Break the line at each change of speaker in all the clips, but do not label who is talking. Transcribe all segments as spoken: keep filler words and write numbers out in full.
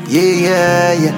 Yeah, yeah, yeah.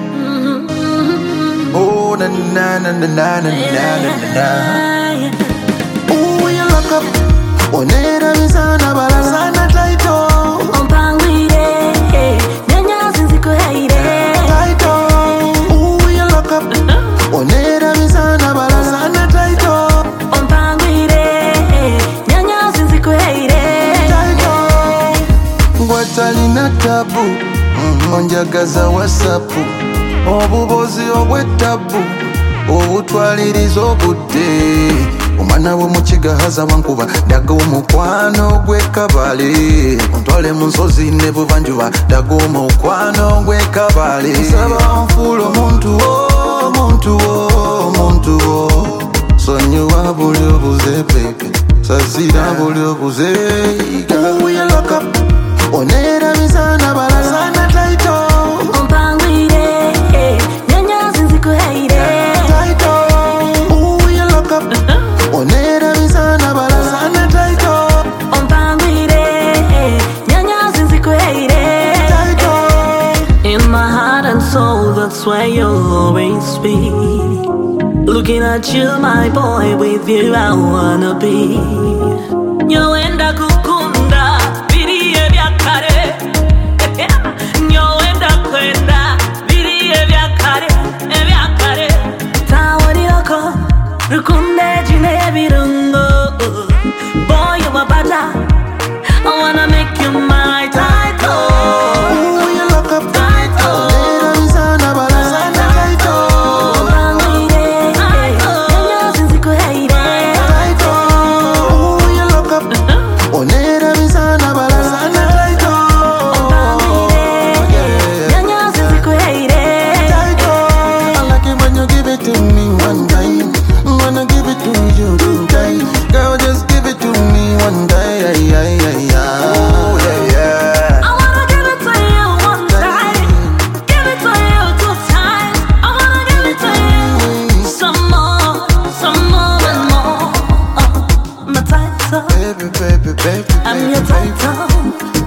Oh, na na na na na na na na na. Oh, you lock up. Onera bizana barazana taito.
Ompangwire, nenya zinziko heire.
Taito. Oh, you lock up. Onera bizana barazana taito.
Ompangwire, nenya zinziko heire.
Taito. Watalina tabu. Onjagaza WhatsApp. Obubozi obwetabu. Obutwaliriza obudde. Omwana w'omukigahaza wankuba daga omukwano gw'ekabale ontwale mu nsozi ne buvanjuba daga omukwano gw'ekabale nsaba nfuula omuntu wo omuntu wo omuntu wo sonyiwa buli obuze peke sasira buli obuze uyaloka onera bizana barazana taito
Ompangwire, nenya zinziko heire.
taito uyaloka onera bizana barazana taito
Ompangwire, nenya zinziko heire.
taito.
In my heart and soul, that's where you'll always be. Looking at you, my boy, with you I wanna be. Nyoenda kukunda, biriye vya kare. Nyoenda kwenda, biriye vya kare, vya kare. Tawari yoko, rukunde jine birungo. Boy, you a bada, I wanna make you my title.
Ooh, you lock up taito onera bizana barazana taito taito. Ooh, you lock up onera bizana barazana taito taito. I like it when you give it to me one time. Wanna give it to you two times. Girl, just give it to me one day. Oh, yeah, yeah.
I wanna give it to you one time, give it to you two times. I wanna give it to you some more, some more and more. Uh, my title,
Baby, baby, baby,
I'm your
baby, baby.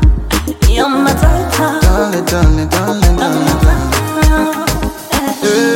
title. You're my title.
Darling, darling, darling,
I'm
darling,
your
darling.
title.
Yeah.